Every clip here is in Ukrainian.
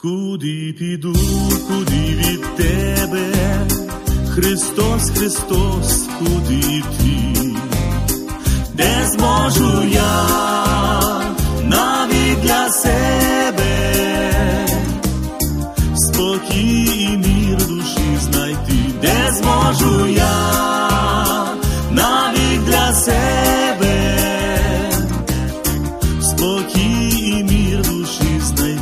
Куди піду, куди від тебе, Христос, Христос, куди йти? Де зможу я навіть для себе спокій і мір душі знайти? Де зможу я навіть для себе спокій і мір душі знайти?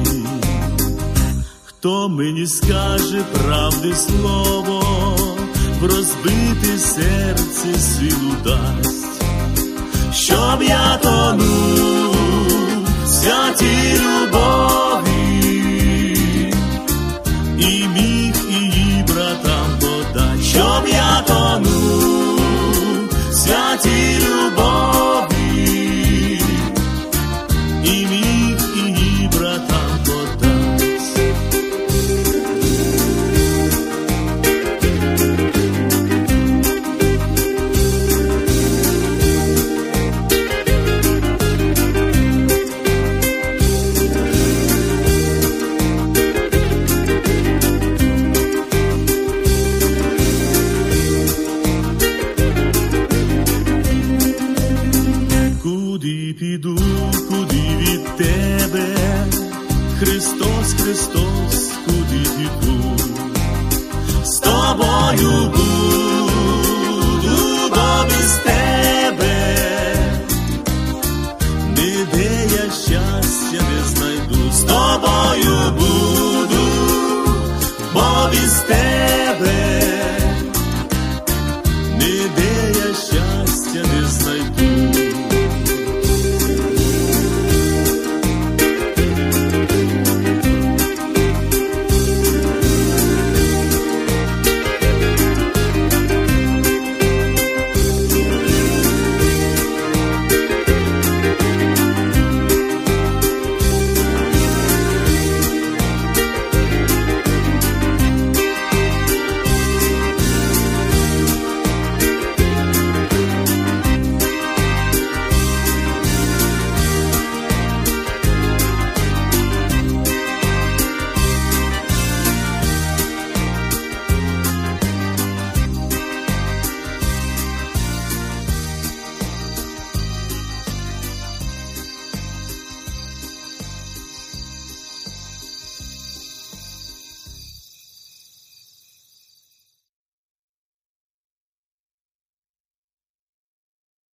Хто мені скаже правди слово, в розбите серце силу дасть, щоб я тонув в святій любові і міг її братам подать, щоб я тонув в святій любові і міг її братам подать. Куди піду, куди від тебе, Христос, Христос, куди піду? З тобою буду, бо без тебе